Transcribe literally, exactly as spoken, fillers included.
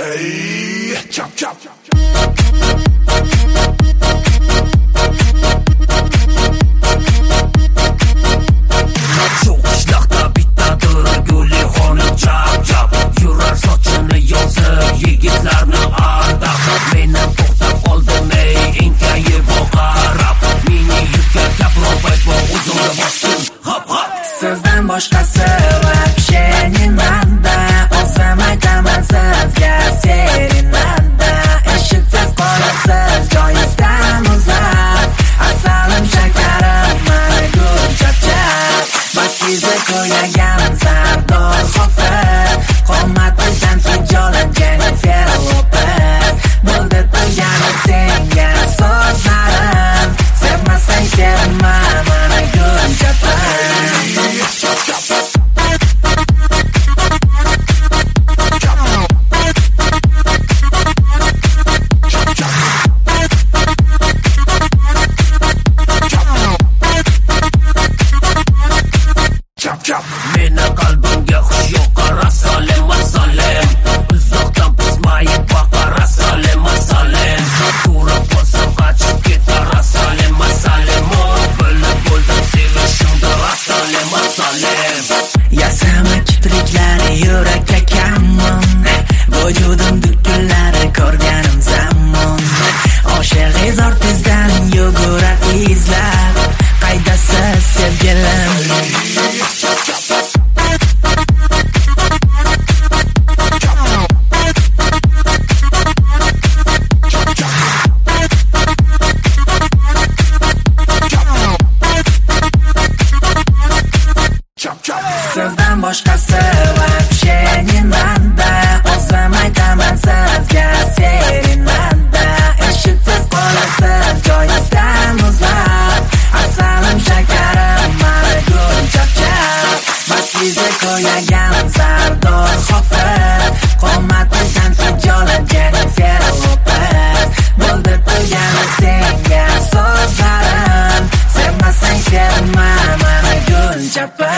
Hey, chop chop. Shu qishloqda bittadir guli xonim chap chap yurar sochini yozib yigitlarni aldab. Meni to'xtab qoldim ey enkayib qarab. Meni yukka kaprobat va uzun bosdim hop hop. Sizdan boshqasi вообще не надо. O'zim aytaman sizga serinanda. Eshitsiz qolasiz joyingizdan uzab. Asalim shakarim mani gul chapchap. Baskizni ko'ylagan Sardor Hofiz. Qomatimdan hijolat Jennifer Lopez. Bo'ldi to'ygani senga so'zlarim. Sevmasang sevma mani gul chapchap. Meni qalbimga xush yoqar assalom assalom. Uzoqdan pismayib boqar assalom assalom. Ko'rib qolsam qochib ketar assalom assalom. Bilib bo'ldim sevishimda assalom assalom. Yasama kipriklari yurakka kamon. Vujudim dukullari ko'rganim zamon. Oshiq ortizdan yugurar izlab. Qaydasiz sevgilim. Sizdan boshqasi вообще не надо. O'zim aytaman sizga serinanda. Eshitsiz qolasiz joyingizdan uzab. Asalim shakarim mani gul chapchap. Baskizni ko'ylagan Sardor Hofiz. Qomatimdan hijolat Jennifer Lopez. Bo'ldi to'ygani senga so'zlarim. Sevmasang sevma mani gul chapchap.